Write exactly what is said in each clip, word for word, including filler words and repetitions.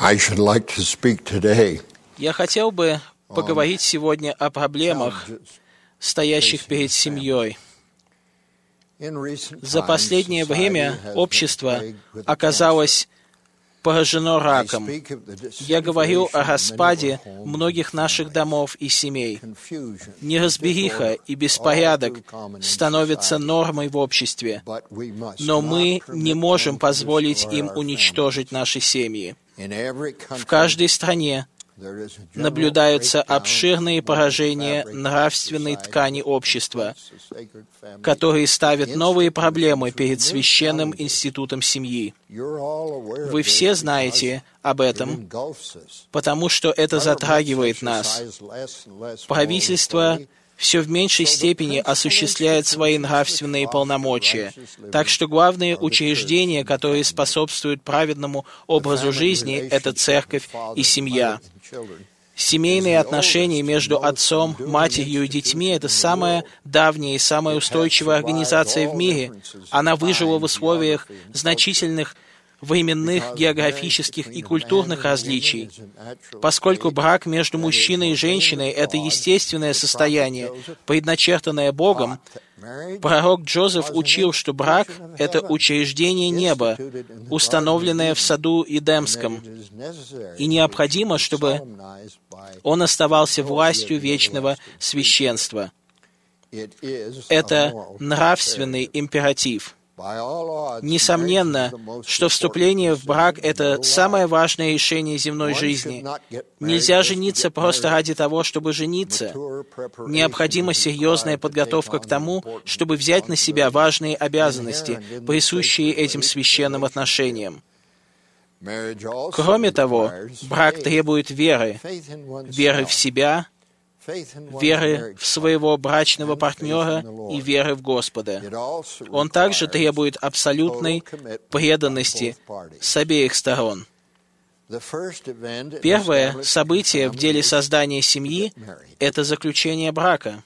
I should like to speak today Я хотел бы поговорить сегодня о проблемах, стоящих перед семьей. За последнее время общество оказалось поражено раком. Я говорю о распаде многих наших домов и семей. Неразбериха и беспорядок становятся нормой в обществе, но мы не можем позволить им уничтожить наши семьи. В каждой стране наблюдаются обширные поражения нравственной ткани общества, которые ставят новые проблемы перед священным институтом семьи. Вы все знаете об этом, потому что это затрагивает нас. Правительство все в меньшей степени осуществляет свои нравственные полномочия, так что главные учреждения, которые способствуют праведному образу жизни, это церковь и семья. Семейные отношения между отцом, матерью и детьми — это самая давняя и самая устойчивая организация в мире. Она выжила в условиях значительных временных, географических и культурных различий. Поскольку брак между мужчиной и женщиной — это естественное состояние, предначертанное Богом, пророк Джозеф учил, что брак — это учреждение неба, установленное в саду Эдемском, и необходимо, чтобы он оставался властью вечного священства. Это нравственный императив. Несомненно, что вступление в брак — это самое важное решение земной жизни. Нельзя жениться просто ради того, чтобы жениться. Необходима серьезная подготовка к тому, чтобы взять на себя важные обязанности, присущие этим священным отношениям. Кроме того, брак требует веры, веры в себя, веры в своего брачного партнера и веры в Господа. Он также требует абсолютной преданности с обеих сторон. Первое событие в деле создания семьи — это заключение брака.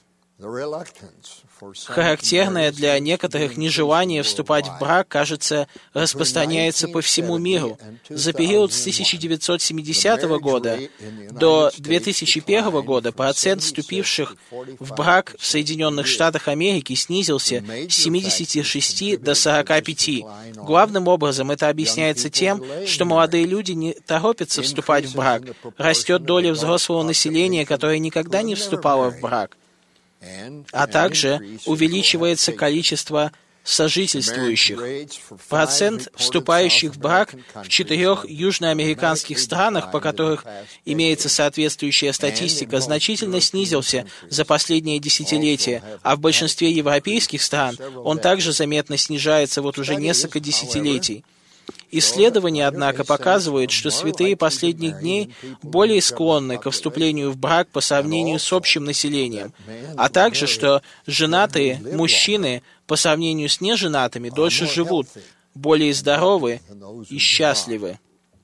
Характерное для некоторых нежелание вступать в брак, кажется, распространяется по всему миру. За период с тысяча девятьсот семидесятого года до две тысячи первого года процент вступивших в брак в Соединенных Штатах Америки снизился с семидесяти шести до сорока пяти. Главным образом это объясняется тем, что молодые люди не торопятся вступать в брак. Растет доля взрослого населения, которое никогда не вступало в брак. А также увеличивается количество сожительствующих. Процент вступающих в брак в четырех южноамериканских странах, по которых имеется соответствующая статистика, значительно снизился за последние десятилетия, а в большинстве европейских стран он также заметно снижается вот уже несколько десятилетий. Исследования, однако, показывают, что святые последних дней более склонны ко вступлению в брак по сравнению с общим населением, а также, что женатые мужчины по сравнению с неженатыми дольше живут, более здоровы и счастливы.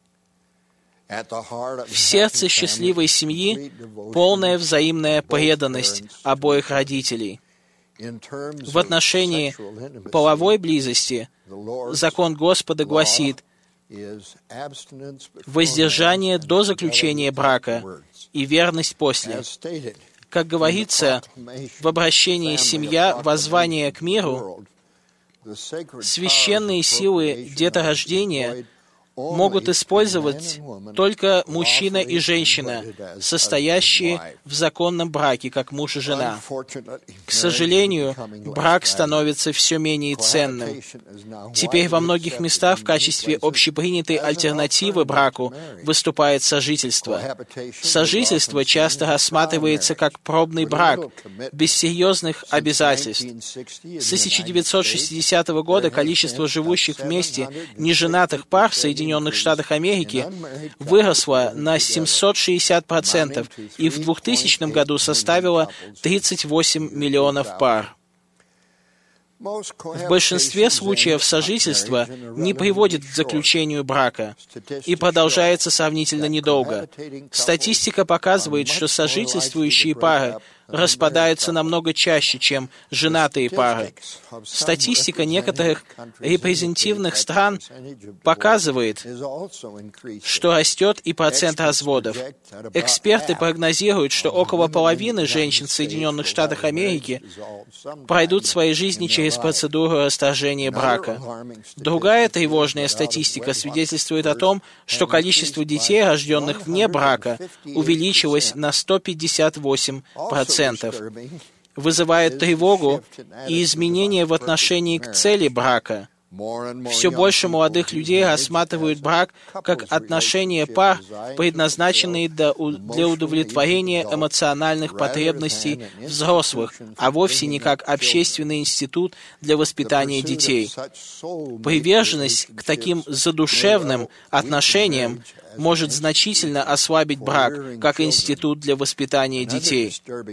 В сердце счастливой семьи полная взаимная преданность обоих родителей. В отношении половой близости закон Господа гласит воздержание до заключения брака и верность после. Как говорится в обращении «Семья. Воззвание к миру», священные силы деторождения могут использовать только мужчина и женщина, состоящие в законном браке, как муж и жена. К сожалению, брак становится все менее ценным. Теперь во многих местах в качестве общепринятой альтернативы браку выступает сожительство. Сожительство часто рассматривается как пробный брак, без серьезных обязательств. С тысяча девятьсот шестидесятого года количество живущих вместе неженатых пар в Соединенных Штатах Америки выросла на семьсот шестьдесят процентов и в двухтысячном году составила тридцать восемь миллионов пар. В большинстве случаев сожительство не приводит к заключению брака и продолжается сравнительно недолго. Статистика показывает, что сожительствующие пары распадаются намного чаще, чем женатые пары. Статистика некоторых репрезентативных стран показывает, что растет и процент разводов. Эксперты прогнозируют, что около половины женщин в Соединенных Штатах Америки пройдут в своей жизни через процедуру расторжения брака. Другая тревожная статистика свидетельствует о том, что количество детей, рожденных вне брака, увеличилось на сто пятьдесят восемь процентов. Вызывает тревогу и изменения в отношении к цели брака. Все больше молодых людей рассматривают брак как отношения пар, предназначенные для удовлетворения эмоциональных потребностей взрослых, а вовсе не как общественный институт для воспитания детей. Приверженность к таким задушевным отношениям может значительно ослабить брак как институт для воспитания детей.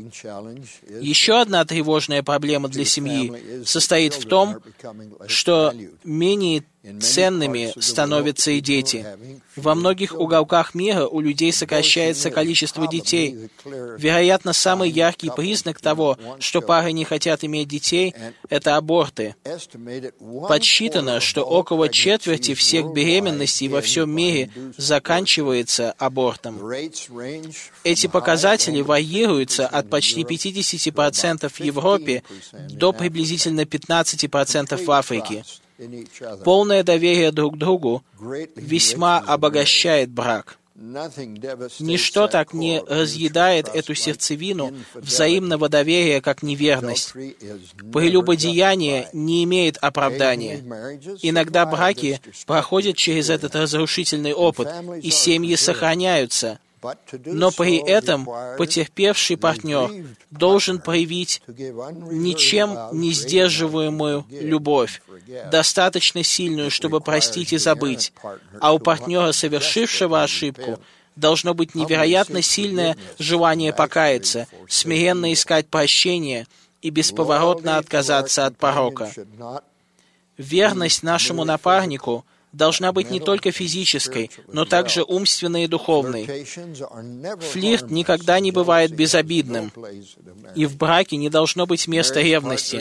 Еще одна тревожная проблема для семьи состоит в том, что менее ценными становятся и дети. Во многих уголках мира у людей сокращается количество детей. Вероятно, самый яркий признак того, что пары не хотят иметь детей, это аборты. Подсчитано, что около четверти всех беременностей во всем мире заканчивается абортом. Эти показатели варьируются от почти пятидесяти процентов в Европе до приблизительно пятнадцати процентов в Африке. Полное доверие друг к другу весьма обогащает брак. Ничто так не разъедает эту сердцевину взаимного доверия, как неверность. Прелюбодеяние не имеет оправдания. Иногда браки проходят через этот разрушительный опыт, и семьи сохраняются. Но при этом потерпевший партнер должен проявить ничем не сдерживаемую любовь, достаточно сильную, чтобы простить и забыть, а у партнера, совершившего ошибку, должно быть невероятно сильное желание покаяться, смиренно искать прощения и бесповоротно отказаться от порока. Верность нашему напарнику должна быть не только физической, но также умственной и духовной. Флирт никогда не бывает безобидным, и в браке не должно быть места ревности.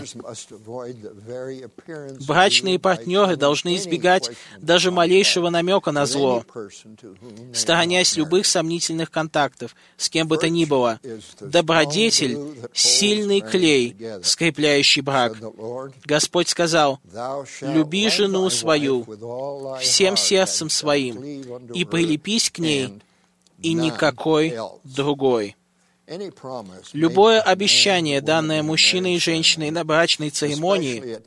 Брачные партнеры должны избегать даже малейшего намека на зло, сторонясь любых сомнительных контактов, с кем бы то ни было. Добродетель — сильный клей, скрепляющий брак. Господь сказал: «Люби жену свою всем сердцем своим, и прилепись к ней, и никакой другой». Любое обещание, данное мужчиной и женщиной на брачной церемонии,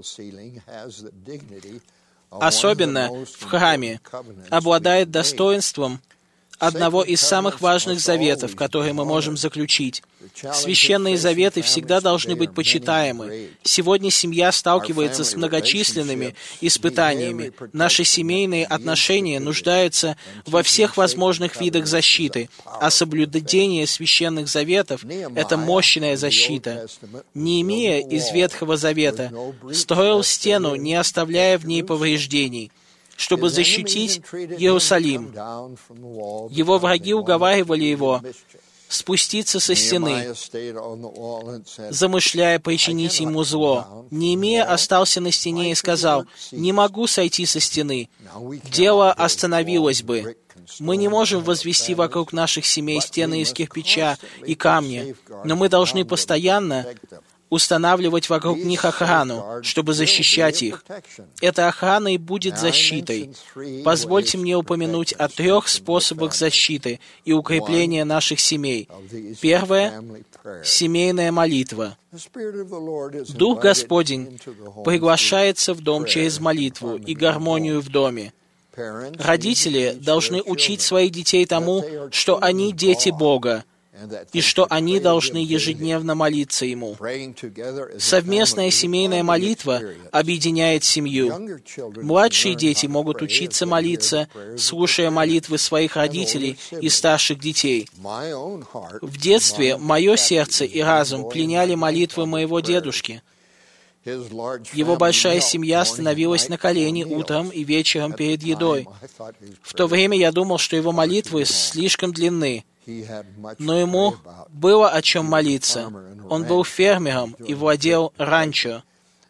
особенно в храме, обладает достоинством одного из самых важных заветов, которые мы можем заключить. Священные заветы всегда должны быть почитаемы. Сегодня семья сталкивается с многочисленными испытаниями. Наши семейные отношения нуждаются во всех возможных видах защиты, а соблюдение священных заветов — это мощная защита. Неемия из Ветхого Завета строил стену, не оставляя в ней повреждений, чтобы защитить Иерусалим. Его враги уговаривали его спуститься со стены, замышляя причинить ему зло. Неемия остался на стене и сказал: «Не могу сойти со стены. Дело остановилось бы. Мы не можем возвести вокруг наших семей стены из кирпича и камня, но мы должны постоянно устанавливать вокруг них охрану, чтобы защищать их. Эта охрана и будет защитой. Позвольте мне упомянуть о трех способах защиты и укрепления наших семей. Первое — семейная молитва. Дух Господень приглашается в дом через молитву и гармонию в доме. Родители должны учить своих детей тому, что они дети Бога, и что они должны ежедневно молиться Ему. Совместная семейная молитва объединяет семью. Младшие дети могут учиться молиться, слушая молитвы своих родителей и старших детей. В детстве мое сердце и разум пленяли молитвы моего дедушки. Его большая семья становилась на колени утром и вечером перед едой. В то время я думал, что его молитвы слишком длинны. но ему было о чем молиться. Он был фермером и владел ранчо.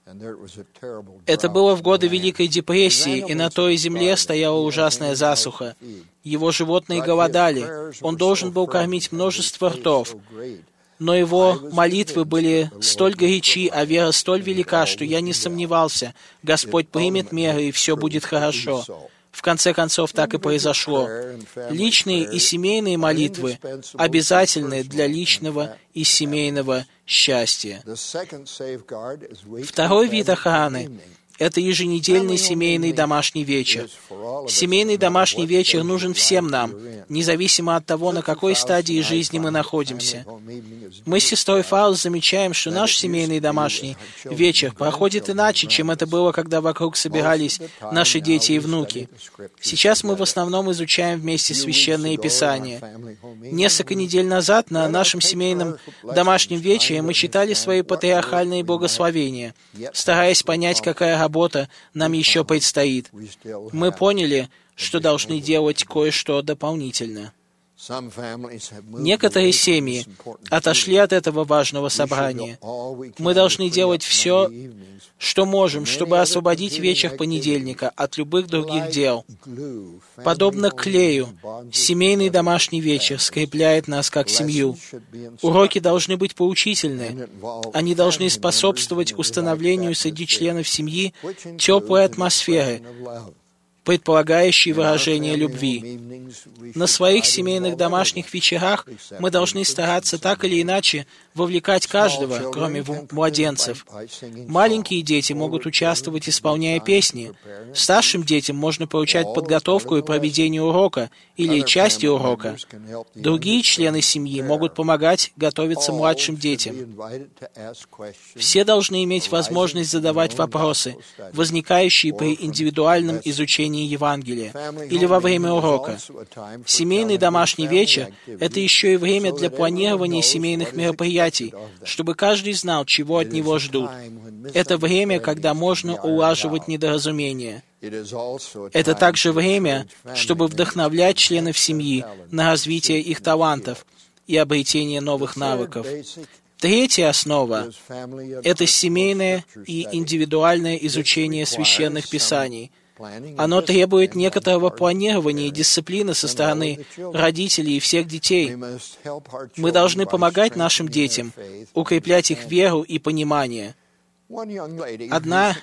Это было в годы Великой депрессии, и на той земле стояла ужасная засуха. Его животные голодали. Он должен был кормить множество ртов. Но его молитвы были столь горячи, а вера столь велика, что я не сомневался, Господь примет меры, и все будет хорошо. В конце концов, так и произошло. Личные и семейные молитвы обязательны для личного и семейного счастья. Второй вид охраны — это еженедельный семейный домашний вечер. Семейный домашний вечер нужен всем нам, независимо от того, на какой стадии жизни мы находимся. Мы с сестрой Фаус замечаем, что наш семейный домашний вечер проходит иначе, чем это было, когда вокруг собирались наши дети и внуки. Сейчас мы в основном изучаем вместе священные писания. Несколько недель назад на нашем семейном домашнем вечере мы читали свои патриархальные благословения, стараясь понять, какая работа Работа нам еще предстоит. Мы поняли, что должны делать кое-что дополнительно. Некоторые семьи отошли от этого важного собрания. Мы должны делать все, что можем, чтобы освободить вечер понедельника от любых других дел. Подобно клею, семейный домашний вечер скрепляет нас как семью. Уроки должны быть поучительны. Они должны способствовать установлению среди членов семьи теплой атмосферы, предполагающий выражение любви. На своих семейных домашних вечерах мы должны стараться так или иначе вовлекать каждого, кроме младенцев. Маленькие дети могут участвовать, исполняя песни. Старшим детям можно поручать подготовку и проведение урока или части урока. Другие члены семьи могут помогать готовиться младшим детям. Все должны иметь возможность задавать вопросы, возникающие при индивидуальном изучении Евангелия или во время урока. Семейный домашний вечер — это еще и время для планирования семейных мероприятий, чтобы каждый знал, чего от него ждут. Это время, когда можно улаживать недоразумения. Это также время, чтобы вдохновлять членов семьи на развитие их талантов и обретение новых навыков. Третья основа — это семейное и индивидуальное изучение священных писаний. Оно требует некоторого планирования и дисциплины со стороны родителей и всех детей. Мы должны помогать нашим детям, укреплять их веру и понимание. Одна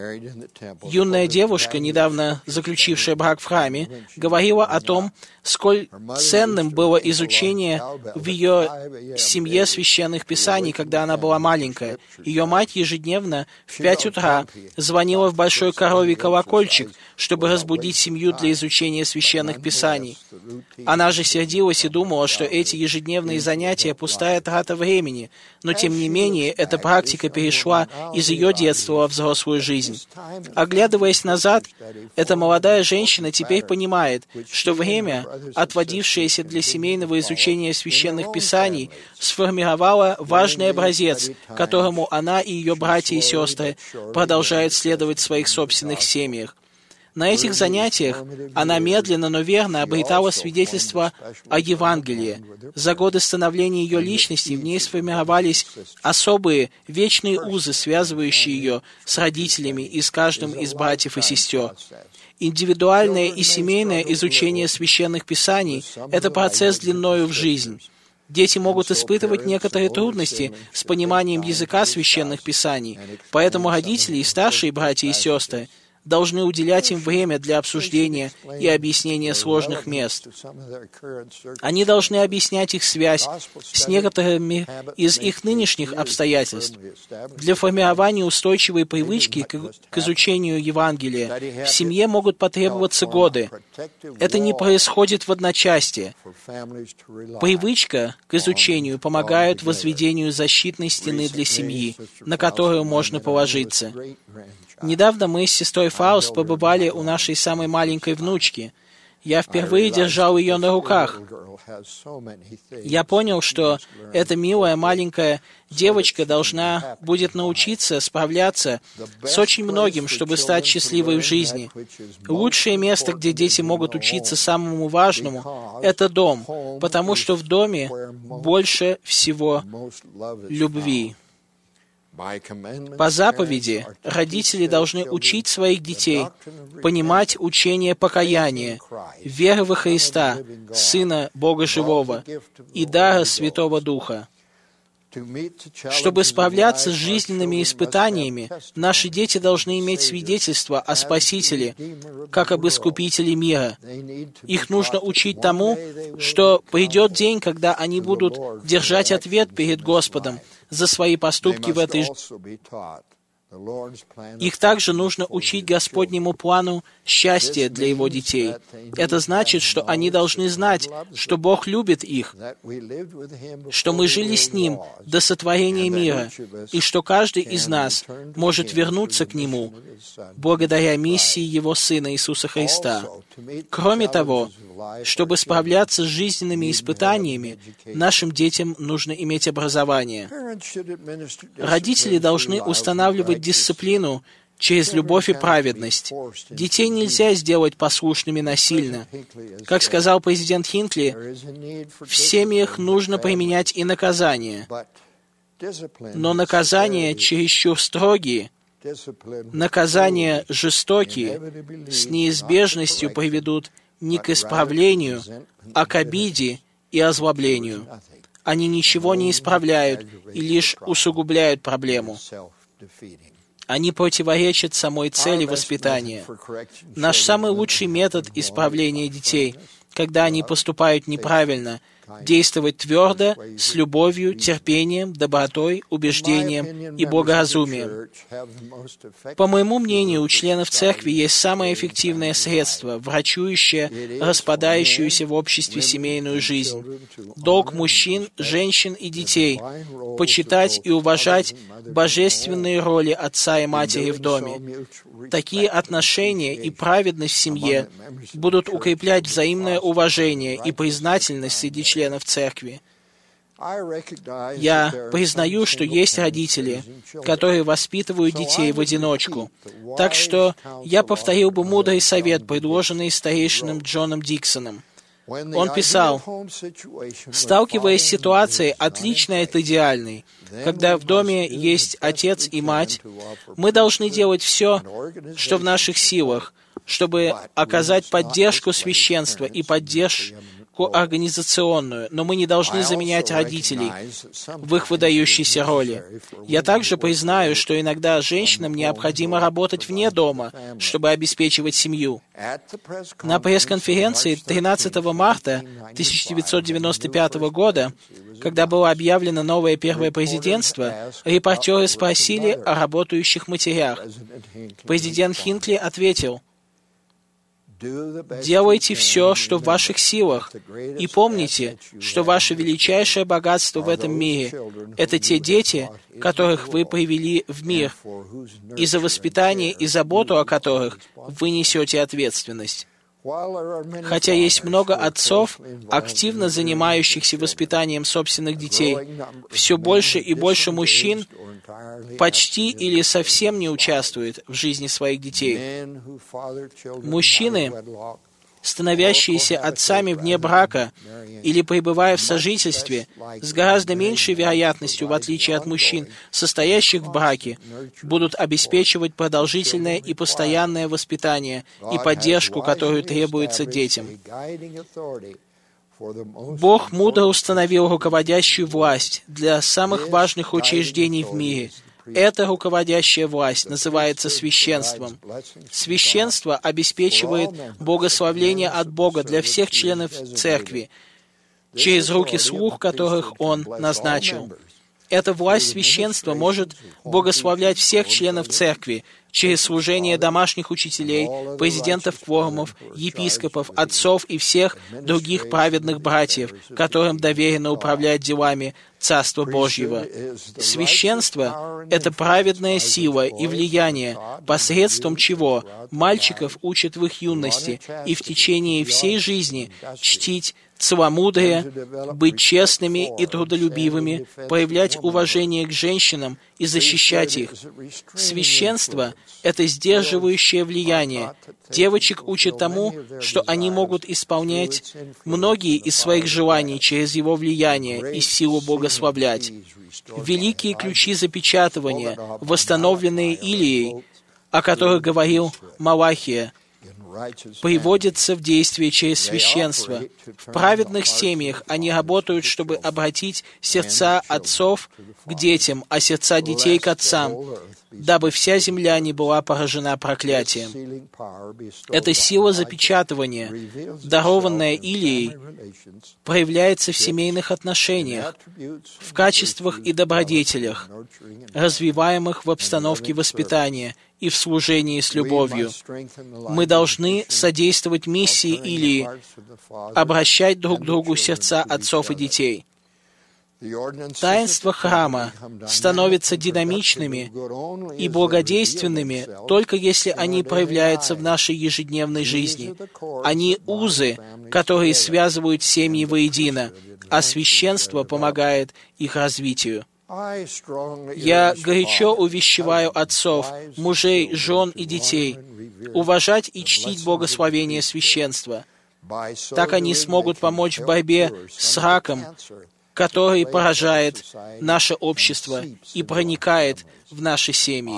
юная девушка, недавно заключившая брак в храме, говорила о том, сколь ценным было изучение в ее семье священных писаний, когда она была маленькая. Ее мать ежедневно в пять утра звонила в большой коровий колокольчик, чтобы разбудить семью для изучения священных писаний. Она же сердилась и думала, что эти ежедневные занятия — пустая трата времени, но тем не менее эта практика перешла из ее детства во взрослую жизнь. Оглядываясь назад, эта молодая женщина теперь понимает, что время, отводившееся для семейного изучения священных писаний, сформировало важный образец, которому она и ее братья и сестры продолжают следовать в своих собственных семьях. На этих занятиях она медленно, но верно обретала свидетельство о Евангелии. За годы становления ее личности в ней сформировались особые, вечные узы, связывающие ее с родителями и с каждым из братьев и сестер. Индивидуальное и семейное изучение священных писаний — это процесс длиною в жизнь. Дети могут испытывать некоторые трудности с пониманием языка священных писаний, поэтому родители и старшие братья и сестры должны уделять им время для обсуждения и объяснения сложных мест. Они должны объяснять их связь с некоторыми из их нынешних обстоятельств. Для формирования устойчивой привычки к, к изучению Евангелия в семье могут потребоваться годы. Это не происходит в одночасье. Привычка к изучению помогает возведению защитной стены для семьи, на которую можно положиться. Недавно мы с сестрой Фауст побывали у нашей самой маленькой внучки. я впервые держал ее на руках. Я понял, что эта милая маленькая девочка должна будет научиться справляться с очень многим, чтобы стать счастливой в жизни. Лучшее место, где дети могут учиться самому важному, это дом, потому что в доме больше всего любви. По заповеди родители должны учить своих детей понимать учение покаяния, веры во Христа, Сына Бога Живого и дара Святого Духа. Чтобы справляться с жизненными испытаниями, наши дети должны иметь свидетельство о Спасителе, как об Искупителе мира. Их нужно учить тому, что придет день, когда они будут держать ответ перед Господом за свои поступки в этой жизни. Их также нужно учить Господнему плану счастья для Его детей. Это значит, что они должны знать, что Бог любит их, что мы жили с Ним до сотворения мира, и что каждый из нас может вернуться к Нему благодаря миссии Его Сына Иисуса Христа. Кроме того, чтобы справляться с жизненными испытаниями, нашим детям нужно иметь образование. Родители должны устанавливать дисциплину через любовь и праведность. Детей нельзя сделать послушными насильно. Как сказал президент Хинкли, в семьях нужно применять и наказание. Но наказания чересчур строгие, наказания жестокие, с неизбежностью приведут не к исправлению, а к обиде и озлоблению. Они ничего не исправляют и лишь усугубляют проблему. Они противоречат самой цели воспитания. Наш самый лучший метод исправления детей, когда они поступают неправильно, действовать твердо, с любовью, терпением, добротой, убеждением и благоразумием. По моему мнению, у членов церкви есть самое эффективное средство, врачующее распадающуюся в обществе семейную жизнь. Долг мужчин, женщин и детей — почитать и уважать божественные роли отца и матери в доме. Такие отношения и праведность в семье будут укреплять взаимное уважение и признательность среди членов церкви. Я признаю, что есть родители, которые воспитывают детей в одиночку. Так что я повторил бы мудрый совет, предложенный старейшином Джоном Диксоном. Он писал: «Сталкиваясь с ситуацией, отличной от идеальной, когда в доме есть отец и мать, мы должны делать все, что в наших силах, чтобы оказать поддержку священства и поддержку организационную, но мы не должны заменять родителей в их выдающейся роли. Я также признаю, что иногда женщинам необходимо работать вне дома, чтобы обеспечивать семью. На пресс-конференции тринадцатого марта тысяча девятьсот девяносто пятого года, когда было объявлено новое первое президентство, репортеры спросили о работающих матерях. Президент Хинкли ответил: «Делайте все, что в ваших силах, и помните, что ваше величайшее богатство в этом мире — это те дети, которых вы привели в мир, и за воспитание и заботу о которых вы несете ответственность». Хотя есть много отцов, активно занимающихся воспитанием собственных детей, все больше и больше мужчин почти или совсем не участвуют в жизни своих детей. Мужчины, становящиеся отцами вне брака или пребывая в сожительстве, с гораздо меньшей вероятностью, в отличие от мужчин, состоящих в браке, будут обеспечивать продолжительное и постоянное воспитание и поддержку, которую требуется детям. Бог мудро установил руководящую власть для самых важных учреждений в мире. Эта руководящая власть называется священством. Священство обеспечивает благословление от Бога для всех членов церкви, через руки слуг, которых Он назначил. Эта власть священства может благословлять всех членов церкви, через служение домашних учителей, президентов кворумов, епископов, отцов и всех других праведных братьев, которым доверено управлять делами Царства Божьего. Священство — это праведная сила и влияние, посредством чего мальчиков учат в их юности и в течение всей жизни чтить целомудрие, быть честными и трудолюбивыми, проявлять уважение к женщинам и защищать их. Священство — это сдерживающее влияние. Девочек учат тому, что они могут исполнять многие из своих желаний через его влияние и силу благословлять. Великие ключи запечатывания, восстановленные Илией, о которых говорил Малахия, приводятся в действие через священство. В праведных семьях они работают, чтобы обратить сердца отцов к детям, а сердца детей к отцам, дабы вся земля не была поражена проклятием. Эта сила запечатывания, дарованная Илией, проявляется в семейных отношениях, в качествах и добродетелях, развиваемых в обстановке воспитания и в служении с любовью. Мы должны содействовать миссии Илии, обращать друг к другу сердца отцов и детей. Таинства храма становятся динамичными и благодейственными только если они проявляются в нашей ежедневной жизни. Они узы, которые связывают семьи воедино, а священство помогает их развитию. Я горячо увещеваю отцов, мужей, жен и детей уважать и чтить благословение священства. Так они смогут помочь в борьбе с раком, который поражает наше общество и проникает в наши семьи.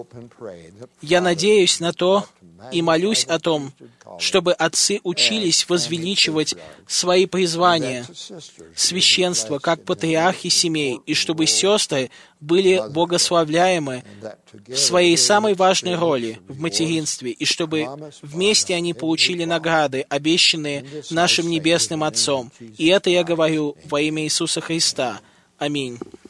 Я надеюсь на то и молюсь о том, чтобы отцы учились возвеличивать свои призвания, священство, как патриархи семей, и чтобы сестры были благословляемы в своей самой важной роли в материнстве, и чтобы вместе они получили награды, обещанные нашим Небесным Отцом. И это я говорю во имя Иисуса Христа. Аминь.